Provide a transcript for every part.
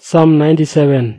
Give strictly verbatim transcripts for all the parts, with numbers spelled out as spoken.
Psalm ninety-seven.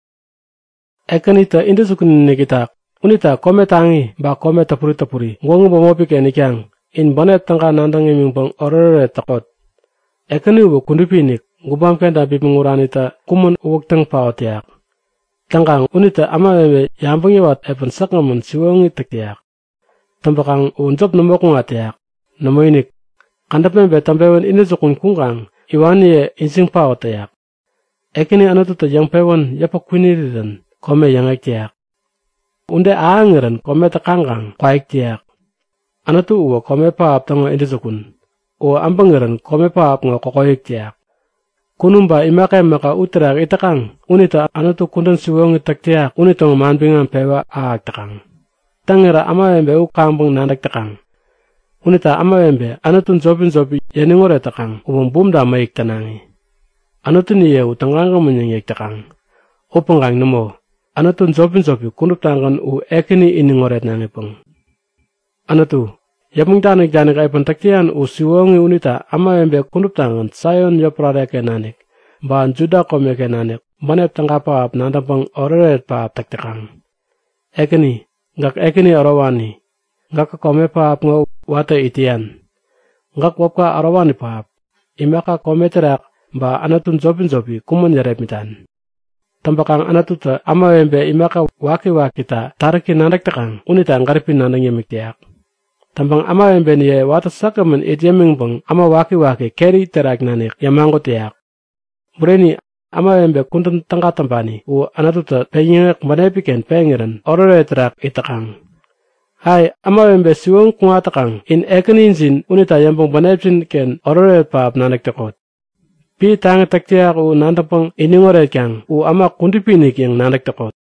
Ekanita inda sukun nikita. Unita kome tangi ba kome tapuri tapuri. Ngongu ba mopi ke nikyang. In banet tangka nandang iming bang orere takot. Ekani ubo kundupi nik. Ngubam kenda bipenguranita kumun uwag tang paotiak. Tangkang unita ama bebe yambang yawat epan saknamun siwongi taktiak. Tampakang unjop nomok ngatiak. Namoinik. Kandap membe tampewan inda sukun kungkang. Iwani ye insing paotiak. Ekini anatuta yang pewan yapak kwiniriran kome yang ektiak. Unde aangiran kome takangkang kwa ektiak. Anatu uwa kome paap tango indisukun. Uwa ambangiran kome paap nga koko ektiak. Kunumba imaka maka utrak itakang. Unita anatu kundan siwongi taktiak. Unita manbingan pewa aak takang. Tangira amawembe ukambang nandak takang. Unita amawembe anatun zobin zobi yaningore takang. Uwang bumda maik tanangi. Anotun niye utangang menyang yek takang. Upanggang namo. Anotun zobin zobi kunup tangan u ekini ini ngoret nangipang. Anotu. Yapang tanik janik aipan taktian u siwongi unita ama embe kunup tangan sayon yoprare ke nanik. Baan juda kome ke nanik. Banep tangka paap nandapang oreret paap taktikang. Ekini. Ngak ekini arawani. Ngak kome paap nga wate itian. Ngak wapka arawani paap. Imaka kome terak. Ba anatun zobin zobi kuman yaremitan. Tampakang anatuta ama wembe imaka waki wakita tariki nandak takang unita ngaripin nandang yemiktiak. Tampang ama wembe niye wata sakaman idyeming bang ama waki waki keri terak nanik yamango tiak. Bureni ama wembe kuntan tangka tampani u anatuta penyengak manepiken pengiran orore terak itakang. Hai ama wembe siwong kungatakang in ekeninzin unita yambang manepsin ken orore paap nanak takot. Pi tang taktiak u nandapang iningore kyang u ama kundipinik yang nandak takot.